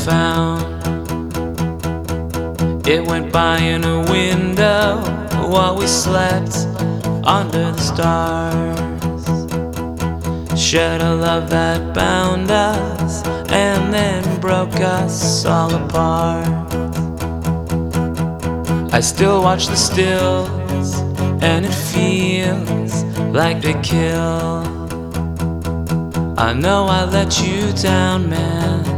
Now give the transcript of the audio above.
found. It went by in a window while we slept under the stars. Shared a love that bound us and then broke us all apart. I still watch the stills and it feels like they kill. I know I let you down, man,